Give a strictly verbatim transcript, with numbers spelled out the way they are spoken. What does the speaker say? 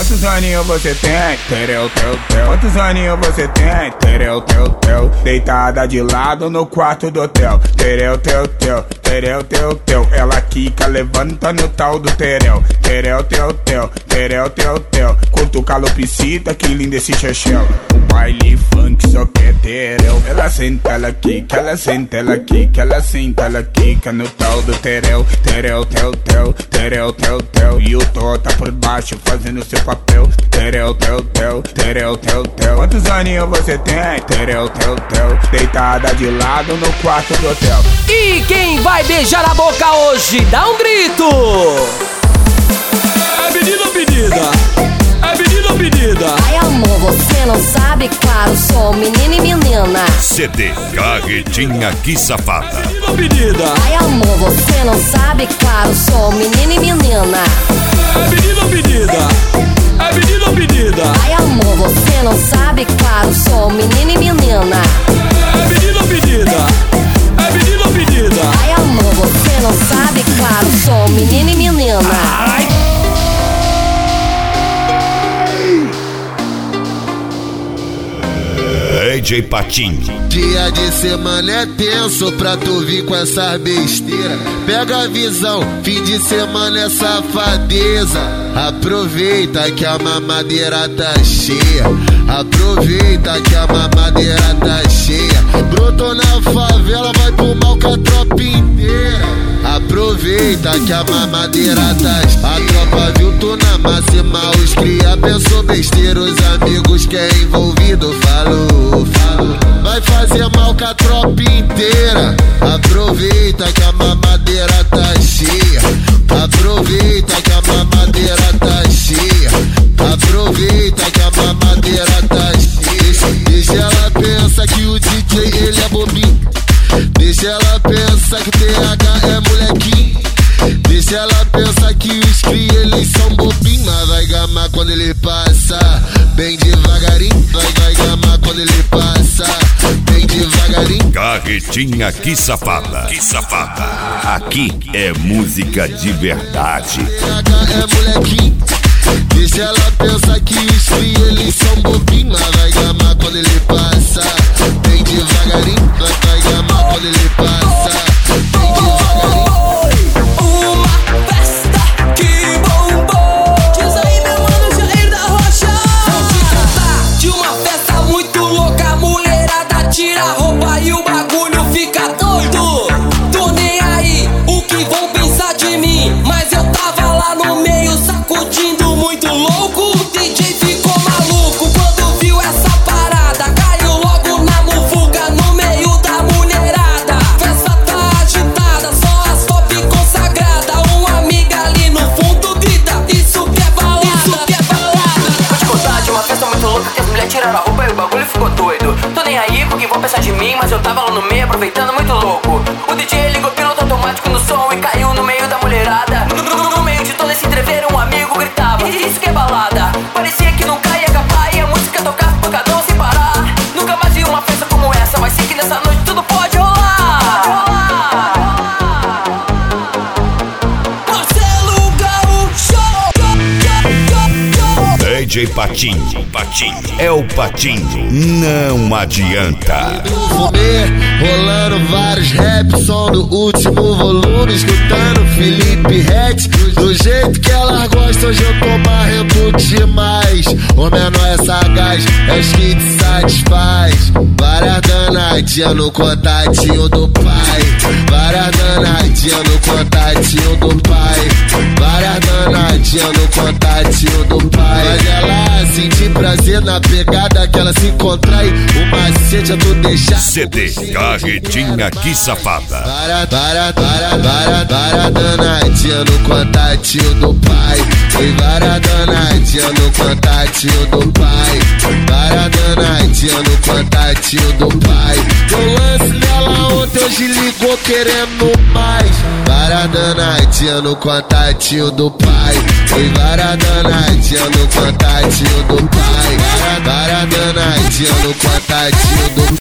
Quantos aninhos você tem? Tereu, teu, teu. Quantos aninhos você tem? Tereu, teu, teu. Deitada de lado no quarto do hotel. Tereu, teu, teu. Tereu, teu, teu. Ela quica, levanta no tal do tereu. Tereu, teu, teu. Tereu, teu, teu. Curto calopsita, que lindo esse chechel. O baile funk só quer tereu. Ela senta, ela quica, ela senta, ela quica, ela senta, ela quica no tal do tereu. Tereu, teu, teu. Tereu, teu, teu. E o Tó tá por baixo fazendo seu papel. Tereu, teu, teu. Tereu, teu, teu. Quantos aninhos você tem? Tereu, teu, teu. Deitada de lado no quarto do hotel. E quem vai beijar a boca hoje? Dá um grito! É pedida ou pedida? É pedida ou pedida? Ai amor, você não sabe? Claro, sou menino e menina. C D Carretinha Que Safada. É pedida ou pedida? Ai amor, você não sabe? Claro, sou menino e menina. É pedida ou pedida? É pedida ou pedida? Ai amor, você não sabe? Claro, sou menino e menina. É pedida ou pedida? É pedida ou pedida? Ai amor, você não sabe? Claro, sou menino e menina. Ai. D J Patinho. Dia de semana é tenso pra tu vir com essa besteira. Pega a visão, fim de semana é safadeza. Aproveita que a mamadeira tá cheia. Aproveita que a mamadeira tá cheia. Brotou na favela, vai tomar com a tropa inteira. Aproveita que a mamadeira tá cheia. A tropa viu tu na máxima, os cria pensou besteira. Os amigos que é envolvido falou, falou. Vai fazer mal com a tropa inteira. Aproveita que a mamadeira tá cheia. Aproveita que a mamadeira tá cheia. Aproveita que a mamadeira tá cheia. Deixa ela pensar que o D J ele é bobinho. Deixa ela pensar que o T H é molequinho. Deixa ela pensar que os cria eles são bobinhos. Mas vai gamar quando ele passa, bem devagarinho. Vai, vai gamar quando ele passa, bem devagarinho. Carretinha Que Safada. Que Safada. Aqui é música de verdade. T H é molequinho. Deixa ela pensar que os cria eles são bobinhos. Mas vai gamar quando ele passa, bem devagarinho. Vai, vai gamar quando ele passa, bem devagarinho. Tira a roupa e o bagulho fica doido. Tô nem aí, o que vão pensar de mim? Mas eu tava lá no meio sacudindo muito louco. O D J ficou maluco quando viu essa parada. Caiu logo na muvuca no meio da mulherada. Festa tá agitada, só as top consagrada. Uma amiga ali no fundo grita, isso que é balada, isso que é balada. Vou te contar de uma festa muito louca que as mulheres tiraram a roupa e o bagulho ficou doido. Tô nem aí porque vão pensar de mim, mas eu tava lá no meio aproveitando muito louco. O D J ligou piloto automático no som e caiu no meio da mulherada. No, no, no meio de todo esse entreveiro um amigo gritava, isso que é balada. Parecia que nunca ia acabar e a música tocava pancadão sem parar. Nunca mais vi uma festa como essa, mas sei que nessa noite tudo pode rolar. Marcelo Gaúcho. D J Patinho. Patinho. É o Patinho. Não adianta. Fumê, rolando vários raps, som do último volume, escutando Felipe Ret. Do jeito que elas gostam, hoje eu tô marrento demais. O menor é sagaz, é os que te satisfaz. Várias danadinhas no contatinho do pai. Várias danadinhas no contatinho do pai. Várias danadinhas no contatinho do pai. Mas ela sentir prazer na pegada que ela se contrai. O macete é tu deixar. C D Carretinha Que Safada. Para, para, para, para, para danadinha no contatinho do pai. Tem várias danadinha no contatinho do pai. Para danadinha no contatinho do pai. Eu lance nela ontem, hoje ligou querendo mais. Para danadinha no contatinho do pai. Tem várias danadinha no contatinho do pai. Para danadinha no contatinho do pai.